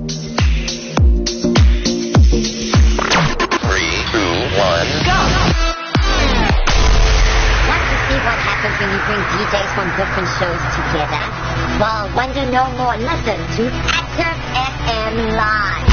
When you bring DJs from different shows together? Well, wonder no more. Listen to Active FM Live.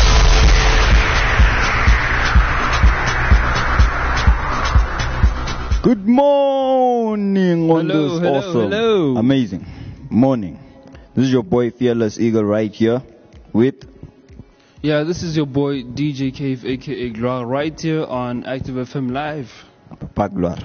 Good morning on Hello, this hello, awesome, hello. amazing morning. This is your boy Fearless Eagle right here with... Yeah, this is your boy DJ Cave, aka Gra, right here on Active FM Live. Pagluar.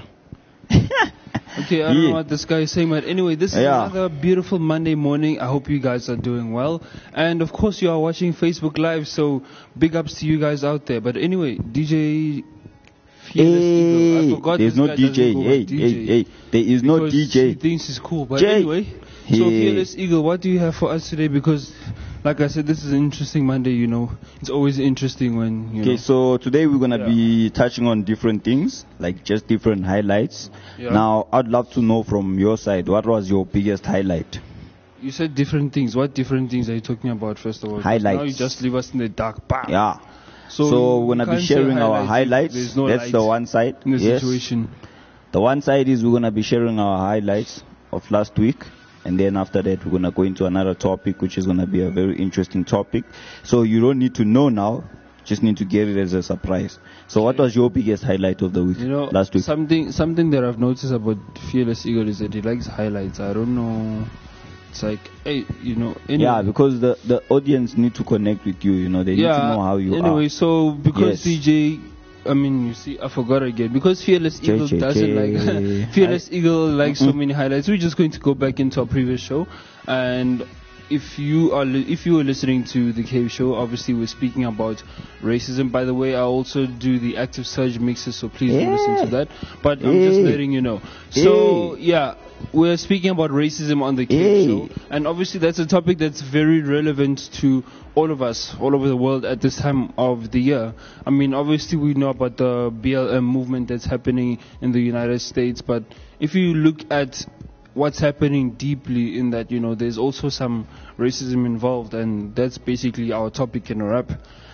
Okay, I don't know what this guy is saying, but anyway, this is Yeah. another beautiful Monday morning. I hope you guys are doing well. And of course, you are watching Facebook Live, so big ups to you guys out there. But anyway, DJ Fearless Eagle. I forgot There's this no guy doesn't DJ. go by Hey, DJ. hey. There is no Because DJ. he thinks he's cool. But Jay. anyway, so Hey. Fearless Eagle, what do you have for us today? Because, like I said, this is an interesting Monday, you know. It's always interesting when, you know. Okay, so today we're going to Yeah. be touching on different things, like just different highlights. Yeah. Now, I'd love to know from your side, what was your biggest highlight? You said different things. What different things are you talking about, first of all? 'Cause Highlights. Now you just leave us in the dark. Bam. Yeah. So you we're going to be can't say sharing our if highlights. There's no That's light the one side. in the Yes. situation. The one side is we're going to be sharing our highlights of last week. And then after that, we're going to go into another topic, which is going to be a very interesting topic. So you don't need to know now. Just need to get it as a surprise. So what was your biggest highlight of the week You know, last week? something that I've noticed about Fearless Eagle is that he likes highlights. I don't know. It's like, hey, you know. Anyway. Yeah, because the audience need to connect with you. You know, they need to know how you anyway, are. so because Yes. DJ, I mean, you see, I forgot again. Because Fearless Eagle doesn't like Fearless Eagle likes so many highlights. We're just going to go back into our previous show, and if you were listening to the Cave Show, obviously we're speaking about racism. By the way, I also do the Active Surge mixes, so please do listen to that. But I'm just letting you know. So yeah, we're speaking about racism on the Cave Show, and obviously that's a topic that's very relevant to all of us all over the world at this time of the year. I mean, obviously we know about the BLM movement that's happening in the United States, but if you look at what's happening deeply in that, you know, there's also some racism involved, and that's basically our topic in a wrap.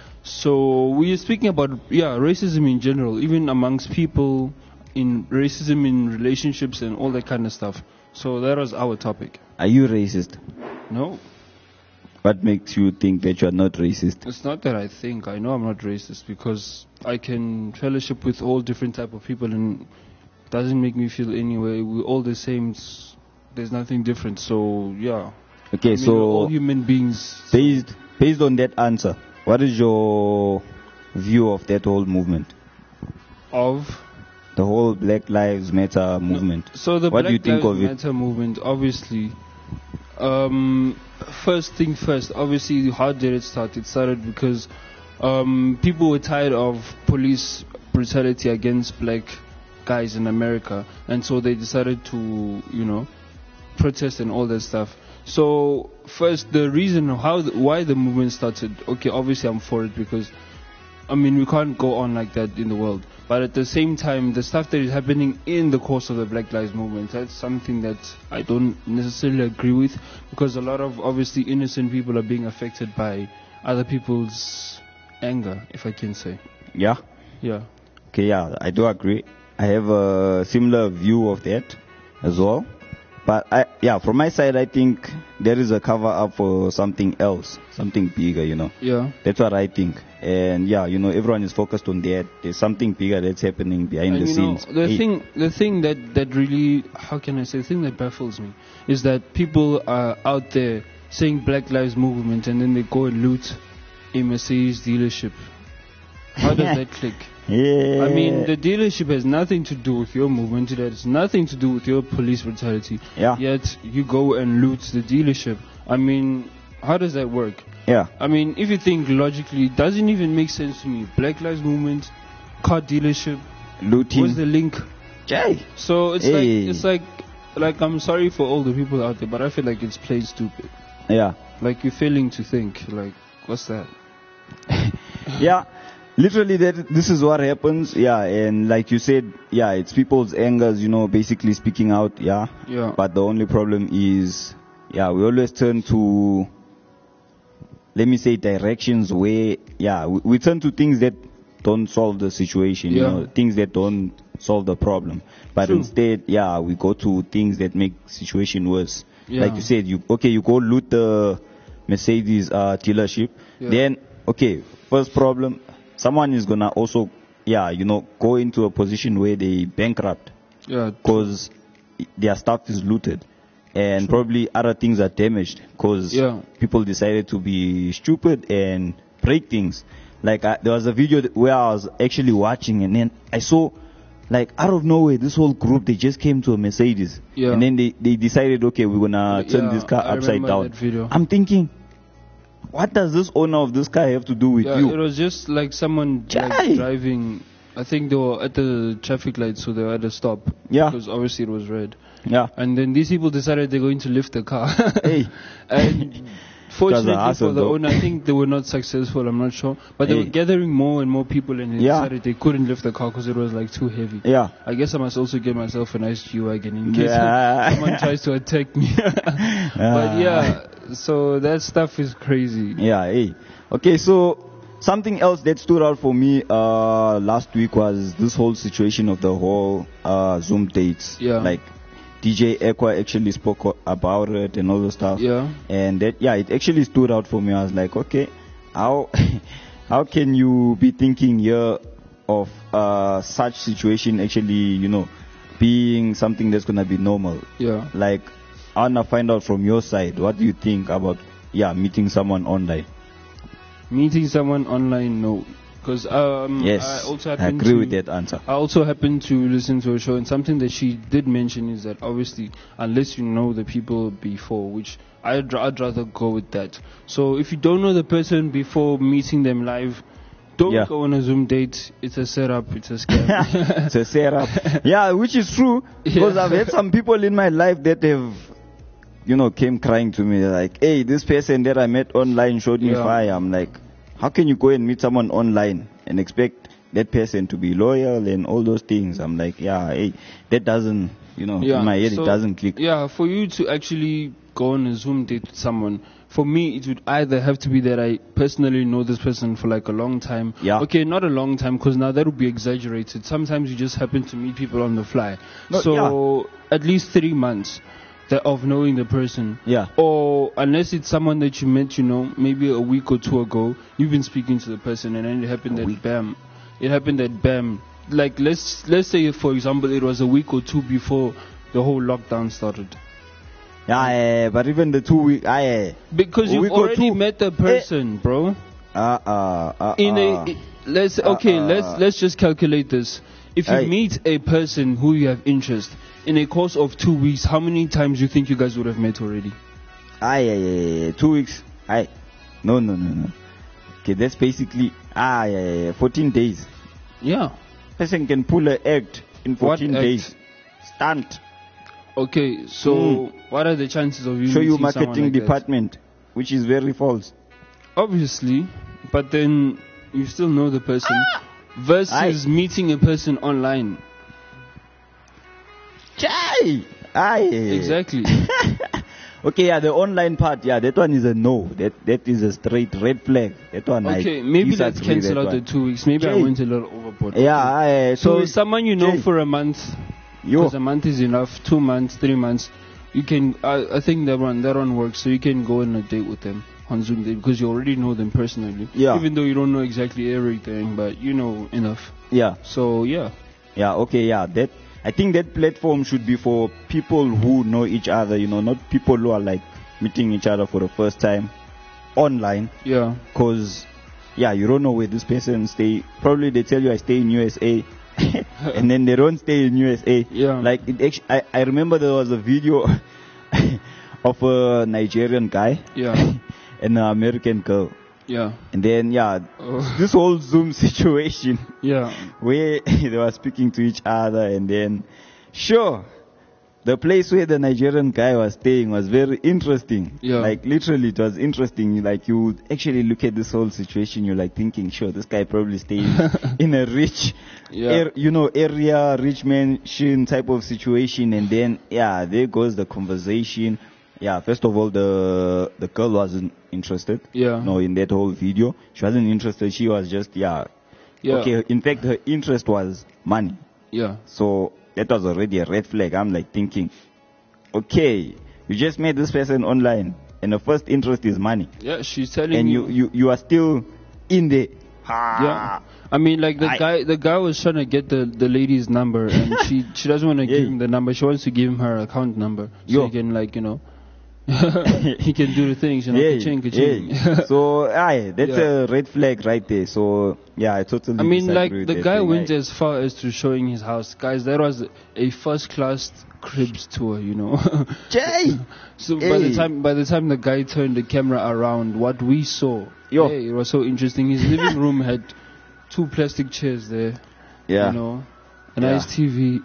So we are speaking about, racism in general, even amongst people, in racism in relationships and all that kind of stuff. So that was our topic. Are you racist? No, What makes you think that you are not racist? it's not that I think. I know I'm not racist because I can fellowship with all different type of people, and it doesn't make me feel anyway. We're all the same. There's nothing different. So yeah. Okay, I mean, we're all so human beings. based on that answer, what is your view of that whole movement? Of The whole Black Lives Matter movement. So the What Black do you think Lives of it? Matter movement, obviously. First thing first, obviously, how did it start? It started because people were tired of police brutality against black guys in America, and so they decided to, you know, protest and all that stuff. So first, the reason why the movement started. Okay, obviously I'm for it because, I mean, we can't go on like that in the world. But at the same time, the stuff that is happening in the course of the Black Lives Movement, that's something that I don't necessarily agree with, because a lot of obviously innocent people are being affected by other people's anger, if I can say. Yeah? Yeah. Okay, yeah, I do agree. I have a similar view of that as well. But from my side, I think there is a cover up for something else, something bigger, you know. Yeah. That's what I think. And yeah, you know, everyone is focused on that. There's something bigger that's happening behind And the you know, scenes. the thing that really, how can I say, the thing that baffles me is that people are out there saying Black Lives Movement, and then they go and loot a Mercedes dealership. How does that click? Yeah. I mean, the dealership has nothing to do with your movement. It has nothing to do with your police brutality. Yeah. Yet you go and loot the dealership. I mean, how does that work? Yeah. I mean, if you think logically, it doesn't even make sense to me. Black Lives Movement, car dealership, Looting. what's the link? Jay. So it's Hey. like I'm sorry for all the people out there, but I feel like it's plain stupid. Yeah. Like you're failing to think. Like, what's that? Yeah. Literally, this is what happens. Yeah. And like you said, yeah, it's people's angers, you know, basically speaking out. Yeah. Yeah. But the only problem is, yeah, we always turn to let me say, directions where, we turn to things that don't solve the situation, things that don't solve the problem. But True. instead, we go to things that make situation worse. Like you said, you go loot the Mercedes dealership. Then, first problem, someone is gonna also, go into a position where they bankrupt. Because their stuff is looted. And probably other things are damaged because people decided to be stupid and break things. Like there was a video where I was actually watching, and then I saw, like, out of nowhere, this whole group, they just came to a Mercedes. And then they decided, okay, we're going to turn this car upside down. I'm thinking, what does this owner of this car have to do with you? It was just like someone like, driving. I think they were at the traffic light, so they were at a stop. Because obviously it was red. And then these people decided they're going to lift the car. And fortunately for the owner, I think they were not successful, I'm not sure. But they were gathering more and more people, and they decided they couldn't lift the car because it was like too heavy. I guess I must also get myself a nice G-Wagon in case someone tries to attack me. But so that stuff is crazy. Okay, so something else that stood out for me last week was this whole situation of the whole Zoom dates. Like DJ Equa actually spoke about it and all the stuff. And that, it actually stood out for me. I was like, okay, how can you be thinking here of such situation actually, being something that's gonna be normal? Like, I wanna find out from your side, what do you think about meeting someone online? Meeting someone online, no. Because I agree with that answer. I also happened to listen to a show, and something that she did mention is that obviously, unless you know the people before, which I'd rather go with that. So if you don't know the person before meeting them live, don't go on a Zoom date. It's a setup. It's a scam. It's a setup. Which is true. Because I've had some people in my life that have, came crying to me like, hey, this person that I met online showed me fire. I'm like, how can you go and meet someone online and expect that person to be loyal and all those things? I'm like, that doesn't, in my head, it doesn't click. For you to actually go on a Zoom date with someone, for me, it would either have to be that I personally know this person for like a long time. Okay, not a long time, because now that would be exaggerated. Sometimes you just happen to meet people on the fly. At least 3 months of knowing the person. Or unless it's someone that you met, maybe a week or two ago, you've been speaking to the person, and then it happened that bam. Like, let's say, for example, it was a week or two before the whole lockdown started. But even the 2 weeks, because you've already met the person, bro. Let's just calculate this. If you meet a person who you have interest in a course of 2 weeks, how many times do you think you guys would have met already? 2 weeks. No. Okay, that's basically 14 days. Person can pull an act in 14 days. Stunt. Okay, so what are the chances of you show meeting you marketing someone like department, that? Which is very false. Obviously, but then you still know the person versus meeting a person online. Exactly. Okay, the online part, that one is a no. That is a straight red flag. That one. Okay, maybe let's cancel out the 2 weeks. Maybe I went a little overboard. So someone you know for a month. Because a month is enough. 2 months, 3 months, you can. I think that one works. So you can go on a date with them on Zoom date because you already know them personally. Even though you don't know exactly everything, but you know enough. So That I think that platform should be for people who know each other. Not people who are like meeting each other for the first time online. Because you don't know where this person stay. Probably they tell you I stay in USA. And then they don't stay in USA. Like I remember there was a video of a Nigerian guy and an American girl. And then this whole Zoom situation where they were speaking to each other, and then the place where the Nigerian guy was staying was very interesting. Like literally it was interesting. Like you actually look at this whole situation, you're like thinking, this guy probably staying in a rich area, rich mansion type of situation. And then there goes the conversation. yeah, first of all, the girl wasn't interested. Yeah. No, in that whole video, she wasn't interested. She was just Yeah. Okay, in fact, her interest was money. Yeah. So that was already a red flag. I'm like thinking, okay, you just met this person online, and the first interest is money, Yeah, she's telling and you are still in there. Yeah, I mean, like the guy was trying to get the lady's number, and she doesn't want to give him the number. She wants to give him her account number so he can, like, he can do the things, ka-ching, ka-ching. So that's a red flag right there. So yeah, I totally. I mean, like, disagree with the that guy thing. went as far as to showing his house, guys. That was a first class cribs tour, Jay. So by the time the guy turned the camera around, what we saw, it was so interesting. His living room had 2 plastic chairs there. Yeah. A nice TV.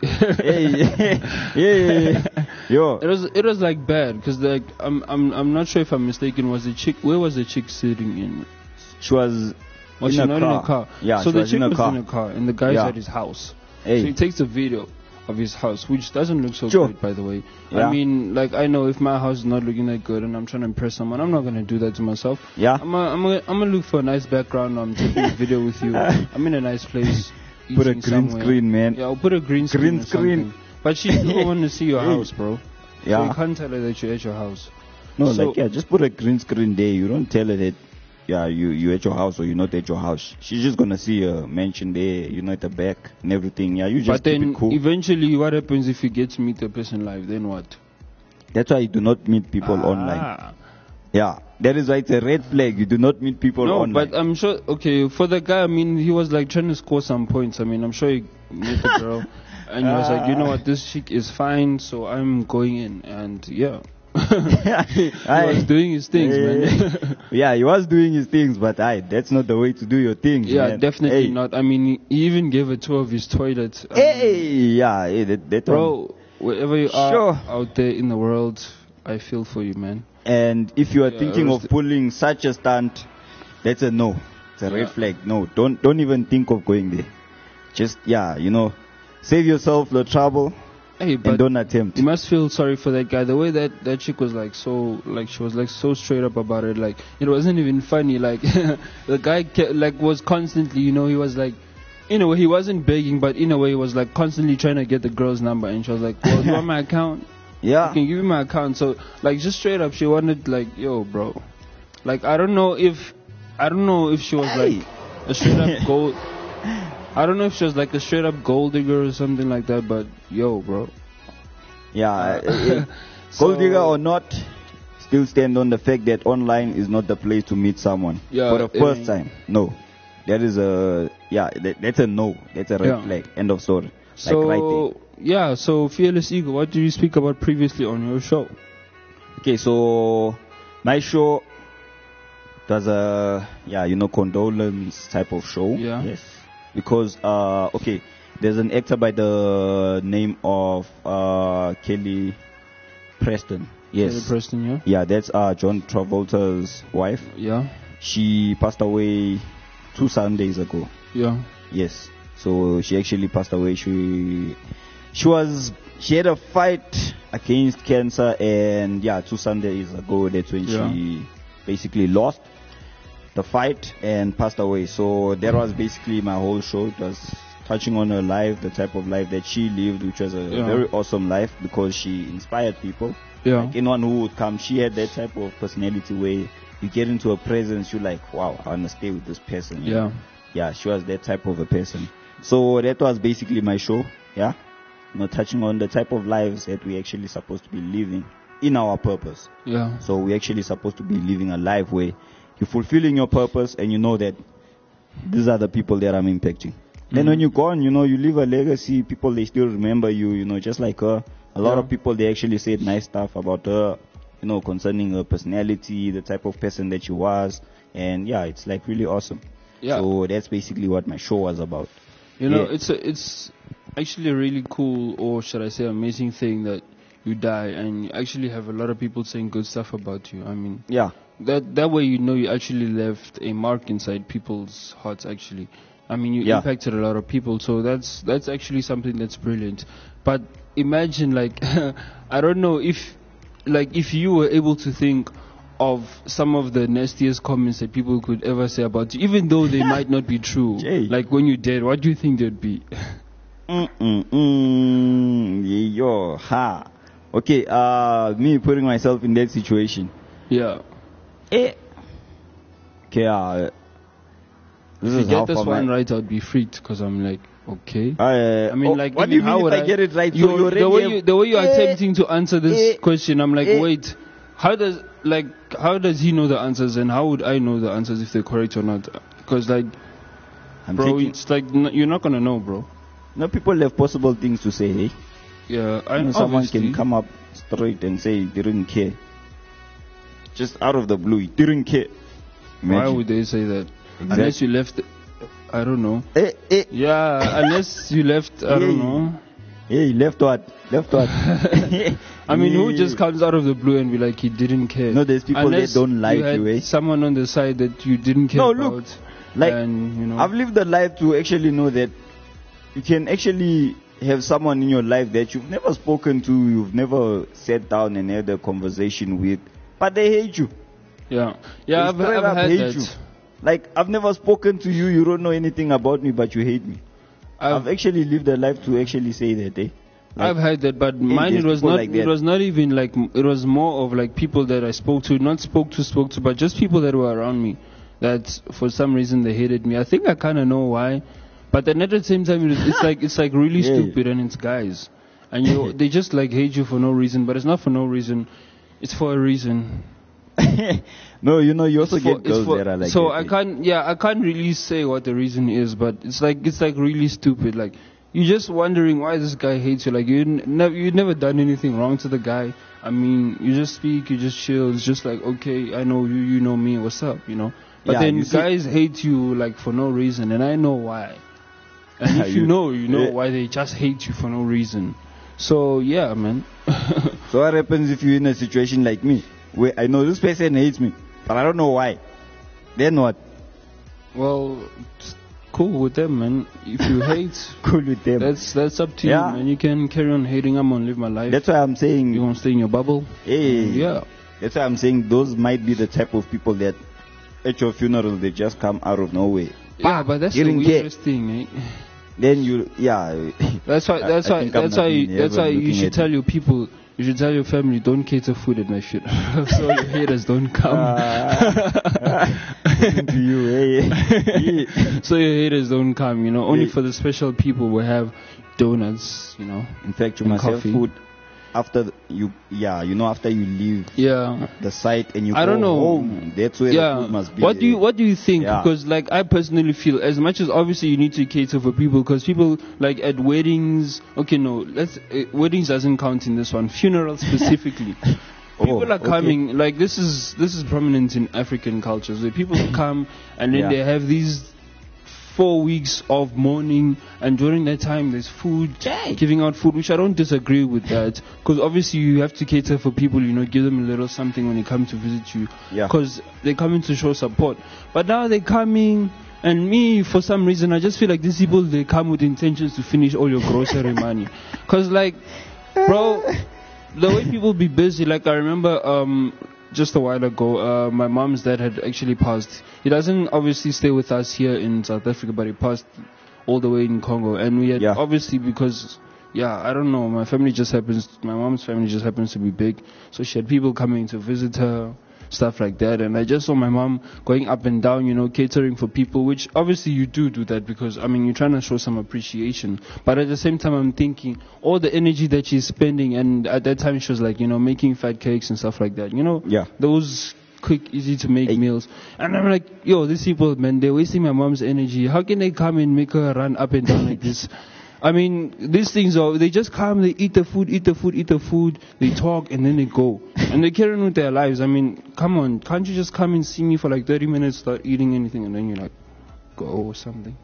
Yo. It was like bad because, like, I'm not sure if I'm mistaken. Where was the chick sitting in? She was she in not in a car? Yeah, so she the was chick in a was car. in a car, and the guy's at his house. So he takes a video of his house, which doesn't look so good, by the way. Yeah. I mean, like, I know if my house is not looking that good and I'm trying to impress someone, I'm not gonna do that to myself. Yeah. I'm gonna look for a nice background. I'm taking a video with you. I'm in a nice place. Put a green somewhere. screen, man. Yeah, I'll put a green screen. Or something. But she doesn't want to see your house, bro. Yeah. So you can't tell her that you're at your house. No, just put a green screen there. You don't tell her that, you at your house or you're not at your house. She's just gonna see a mansion there, at the back and everything. Yeah, you just keep it cool. Eventually, what happens if you get to meet the person live? Then what? That's why you do not meet people online. Yeah, that is why it's a red flag. You do not meet people online. No, but I'm sure, okay, for the guy, I mean, he was like trying to score some points. I mean, I'm sure he met the girl and he was like, you know what, this chick is fine, so I'm going in. And yeah. He was doing his things, man. Yeah, he was doing his things, but that's not the way to do your things. Yeah, man. definitely not. I mean, he even gave a tour of his toilet. That bro, wherever you are out there in the world, I feel for you, man. And if you are thinking of pulling such a stunt, that's a no. It's a red flag. No, don't even think of going there. Just save yourself the trouble. Hey, but and don't attempt. You must feel sorry for that guy. The way that chick was she was so straight up about it. Like, it wasn't even funny. Like, the guy was constantly, he was like, in a way he wasn't begging, but in a way he was like constantly trying to get the girl's number, and she was like, well, you want my account? Yeah. You can give me my account. So, like, just straight up, she wanted, like, yo, bro. Like, I don't know if she was like a straight up gold. I don't know if she was like a straight up gold digger or something like that, but yo, bro. Yeah, gold digger or not, still stand on the fact that online is not the place to meet someone. Yeah, for the first time. No. That is that's a no. That's a red flag. End of story. So, like right there. So Fearless Eagle, what did you speak about previously on your show? Okay, so my show was a condolence type of show. Yeah. Yes. Because there's an actor by the name of Kelly Preston. Yes. Kelly Preston, yeah. Yeah, that's John Travolta's wife. Yeah. She passed away 2 Sundays ago. Yeah. Yes. So she actually passed away. She had a fight against cancer, and 2 Sundays ago that's when she basically lost the fight and passed away. So that was basically my whole show. It was touching on her life, the type of life that she lived, which was a very awesome life because she inspired people. Yeah. Like anyone who would come, she had that type of personality where you get into her presence, you're like, wow, I want to stay with this person. Yeah. Yeah, she was that type of a person. So that was basically my show. Yeah. Touching on the type of lives that we actually supposed to be living in our purpose. Yeah. So we actually supposed to be living a life where you're fulfilling your purpose and you know that these are the people that I'm impacting. Then when you're gone, you leave a legacy. People, they still remember you, just like her. A lot of people, they actually said nice stuff about her, concerning her personality, the type of person that she was. And it's like really awesome. Yeah. So that's basically what my show was about. It's actually a really cool, or should I say amazing thing that you die and you actually have a lot of people saying good stuff about you. I mean, that way you actually left a mark inside people's hearts actually. I mean, you impacted a lot of people, so that's actually something that's brilliant. But imagine, like, I don't know if like if you were able to think of some of the nastiest comments that people could ever say about you, even though they might not be true, like when you're dead, what do you think they'd be? Yo, ha. Okay, me putting myself in that situation. Yeah. Okay, if you get this one right, I'd be freaked because I'm like, okay. I mean, like, what do you mean if I get it right? The way you are attempting to answer this question, I'm like, wait, how does he know the answers, and how would I know the answers if they're correct or not? Because like, it's like you're not gonna know, bro. No, people have possible things to say, hey? Yeah, I know. Someone can come up straight and say he didn't care. Just out of the blue, he didn't care. Imagine. Why would they say that? Exactly. Unless you left, I don't know. Yeah, unless you left, I don't know. Hey, left what? I mean, who just comes out of the blue and be like, he didn't care? No, there's people that don't like you, eh? Someone on the side that you didn't care about. Look, like, and, you know, I've lived a life to actually know that you can actually have someone in your life that you've never spoken to, you've never sat down and had a conversation with, but they hate you. Yeah, I've had that. You. Like, I've never spoken to you, you don't know anything about me, but you hate me. I've actually lived a life to actually say that, eh? Like, I've had that, but mine it was not. Like it was not even like. It was more of like people that I spoke to, but just people that were around me. That for some reason they hated me. I think I kind of know why, but then at the same time it's like really stupid, and it's guys, and they just like hate you for no reason. But it's not for no reason. It's for a reason. No, you know, you also get girls that are like so that. I can't really say what the reason is, but it's like really stupid. Like, you're just wondering why this guy hates you. Like, you've never done anything wrong to the guy. I mean, you just speak, you just chill. It's just like, okay, I know you, you know me, what's up, you know? But then guys hate you like for no reason, and I know why. And if you know why they just hate you for no reason. So yeah, man. So what happens if you're in a situation like me, where I know this person hates me, but I don't know why? Then what? Well, cool with them, man. If you hate, cool with them. That's up to you, man. You can carry on hating. I'm gonna live my life. That's why I'm saying you won't stay in your bubble. Hey, yeah. That's why I'm saying those might be the type of people that at your funeral they just come out of nowhere. Yeah, but that's the weirdest thing, eh? Then That's why you should tell your people. You should tell your family, don't cater food at my funeral, so your haters don't come. To you, hey. So your haters don't come, you know. Only for the special people will have donuts, you know. In fact, you must have food after after you leave the site and you go home. That's where the food must be. What do you think? Because like I personally feel, as much as obviously you need to cater for people, because people like at weddings, weddings doesn't count in this one. Funerals specifically. People are coming, like this is prominent in African cultures, where people come and then they have these 4 weeks of mourning, and during that time there's food, giving out food, which I don't disagree with that, because obviously you have to cater for people, you know, give them a little something when they come to visit you, because they're coming to show support. But now they're coming, and me, for some reason, I just feel like these people, they come with intentions to finish all your grocery money, because like, bro, the way people be busy, like I remember just a while ago, my mom's dad had actually passed. He doesn't obviously stay with us here in South Africa, but he passed all the way in Congo. And we had obviously, because, I don't know, my mom's family just happens to be big. So she had people coming to visit her, stuff like that. And I just saw my mom going up and down, you know, catering for people, which obviously you do that because, I mean, you're trying to show some appreciation. But at the same time, I'm thinking all the energy that she's spending, and at that time she was like, you know, making fat cakes and stuff like that, you know, those quick, easy to make meals. And I'm like, yo, these people, man, they're wasting my mom's energy. How can they come and make her run up and down like this? I mean, these things they just come, they eat the food, they talk, and then they go. And they carry on with their lives. I mean, come on, can't you just come and see me for like 30 minutes, start eating anything, and then you like, go or something?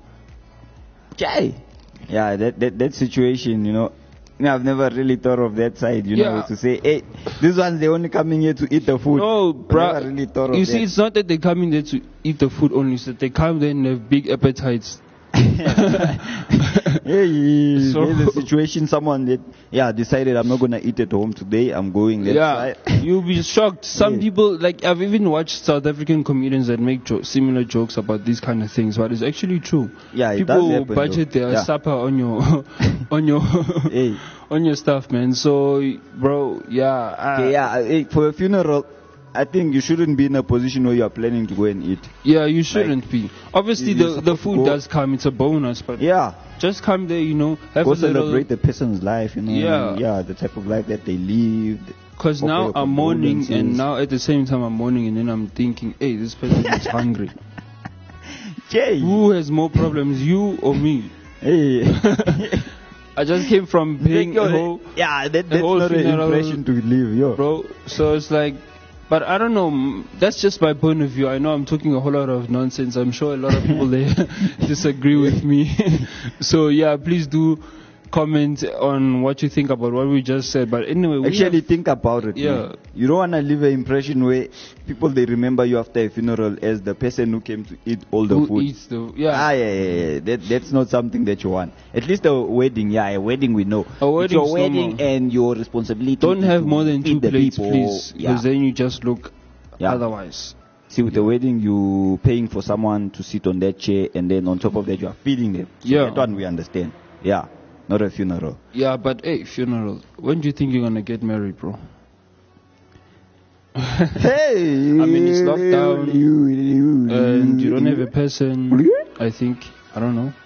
Okay. Yeah, that situation, you know, I've never really thought of that side, you know, to say, hey, these ones, they're only coming here to eat the food. No, bro. Never really thought of you see, it's not that they come in there to eat the food only, it's that they come there and have big appetites. There's a situation, someone that decided I'm not gonna eat at home today, I'm going you'll be shocked. Some people, like, I've even watched South African comedians that make similar jokes about these kind of things, but it's actually true. People budget their supper on your on your on your stuff, man. So bro, for a funeral, I think you shouldn't be in a position where you are planning to go and eat. Yeah, you shouldn't be. Obviously, the food does come; it's a bonus. But just come there, have go celebrate the person's life. The type of life that they lived. Because now I'm mourning, and now at the same time I'm mourning, and then I'm thinking, hey, this person is hungry. Jay. Who has more problems, you or me? Hey. I just came from paying a whole that's not an impression to leave, bro. So it's like. But I don't know, that's just my point of view. I know I'm talking a whole lot of nonsense. I'm sure a lot of people there disagree with me. So please do comment on what you think about what we just said. But anyway, actually think about it. Man. You don't want to leave an impression where people, they remember you after a funeral as the person who came to eat all the food. Eats the, That's not something that you want. At least a wedding, a wedding we know. It's your wedding and your responsibility. Don't have more than 2 plates, please, because then you just look otherwise. See, with the wedding, you paying for someone to sit on that chair, and then on top of that, you are feeding them. So that one we understand. Not a funeral. Yeah, but hey, funeral. When do you think you're gonna get married, bro? Hey! I mean, it's lockdown, and you don't have a person. I think. I don't know.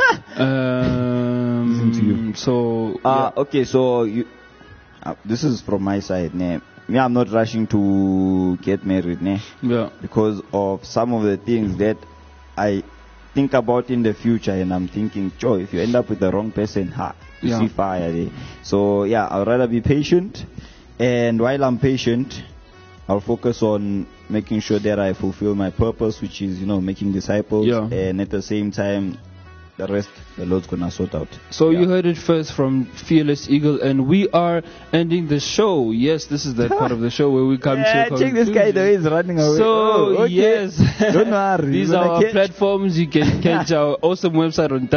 Listen to you. So. Okay. So you. This is from my side, ne. Me, I'm not rushing to get married, ne. Yeah. Because of some of the things that I think about in the future, and I'm thinking, Joe, if you end up with the wrong person, you see fire there. So I'd rather be patient, and while I'm patient, I'll focus on making sure that I fulfill my purpose, which is making disciples, and at the same time, the rest the Lord's gonna sort out. So you heard it first from Fearless Eagle, and we are ending the show. Yes, this is that part of the show where we come to check this guy, the way he's running away. So okay. Yes, don't worry. These are our platforms. You can catch our awesome website on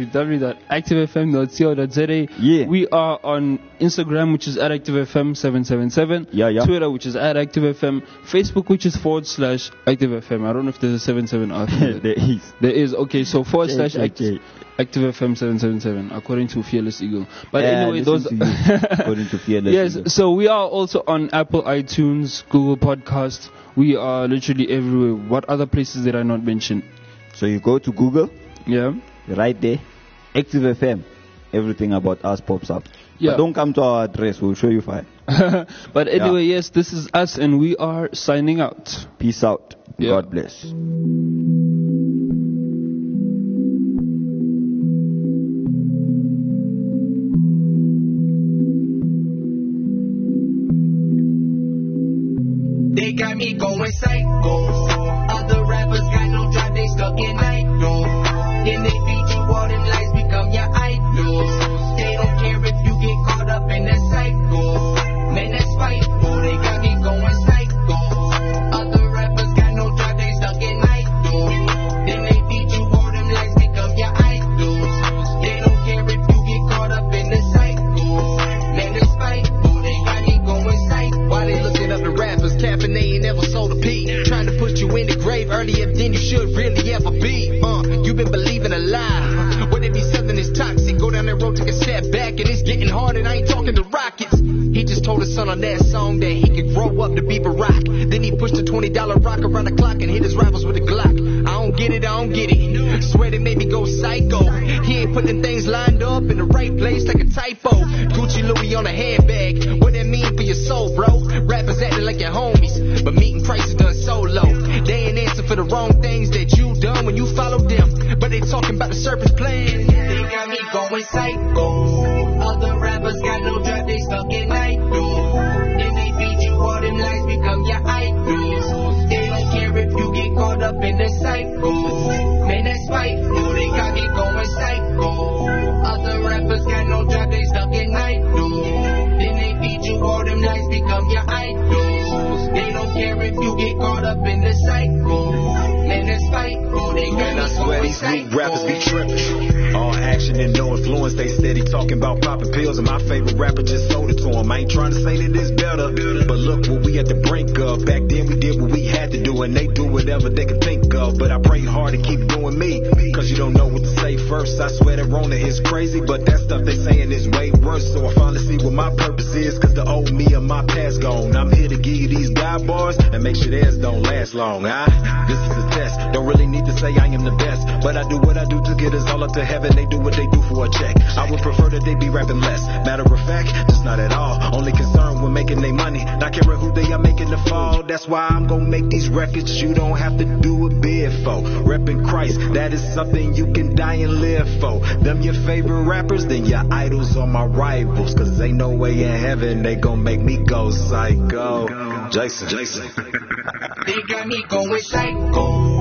www.activefm.co.za. We are on Instagram, which is @ActiveFM777. Twitter, which is @ActiveFM. Facebook, which is /ActiveFM. I don't know if there's a 77 out there. There is. Okay, so /ActiveFM777 according to Fearless Eagle. But anyway, those according to Fearless Eagle. So we are also on Apple iTunes, Google Podcasts. We are literally everywhere. What other places did I not mention? So you go to Google. Right there, Active FM. Everything about us pops up. But don't come to our address. We'll show you fine. But anyway, yes, this is us, and we are signing out. Peace out. God bless. They got me going psycho. Other rappers got no drive, they stuck in idle. Then they feed you all them lies, become your idols. They don't care if you get caught up in that cycle. Man, that's spiteful. They got me going psycho. Other rappers got no drive, they stuck in idle. Then they feed you all them lies, become your idols. They don't care if you get caught up in the cycle. Man, that's spiteful. They got me going psycho. While they looking up the rappers, caffeinating never sold a pee. Trying to put you in the grave earlier than you should really ever be. You've been believing a lie. What if he's something that's toxic? Go down that road, take a step back, and it's getting hard, and I ain't talking to rockets. He just told his son on that song that he could grow up to be Barack. Then he pushed a $20 rock around the clock and hit his rivals with a Glock. I don't get it. Swear they made me go psycho. He ain't putting things lined up in the right place like a typo. Gucci Louis on a handbag. What that mean for your soul, bro? Rappers acting like your homies, but meeting prices done so low. They ain't answer for the wrong things that you done when you follow them, but they talking about the serpent's plan. They got me going psycho. Other rappers got no drive, they stuck in idle. Then they feed you all them lies, become your idols. They don't care if you get caught up in the cycle. Man, that's spiteful. They got me going psycho. Other rappers got no drive, they stuck in idle. Then they feed you all them lies, become your idols. They don't care if you get caught up in the cycle. Man, that's spiteful. They got me going these new rappers be tripping. All action and no influence, they steady talking about popping pills, and my favorite rapper just sold it to him. I ain't trying to say that it's better, but look what we at the brink of. Back then we did what we had to do, and they do whatever they can think of. But I pray hard to keep doing me, cause you don't know what to say first. I swear that Rona is crazy, but that stuff they saying is way worse. So I finally see what my purpose is, cause the old me of my past gone. I'm here to give you these God bars and make sure theirs don't last long. This is a test, don't really need to say I am the best, but I do what I do to get us all up to heaven. They do what they do for a check. I would prefer that they be rapping less. Matter of fact, just not at all. Only concerned with making their money, not caring who they are making the fall. That's why I'm gonna make these records you don't have to do a bid for. Reppin' Christ, that is something you can die and live for. Them your favorite rappers, then your idols are my rivals, cause ain't no way in heaven they gon' make me go psycho. Jason. They got me going psycho.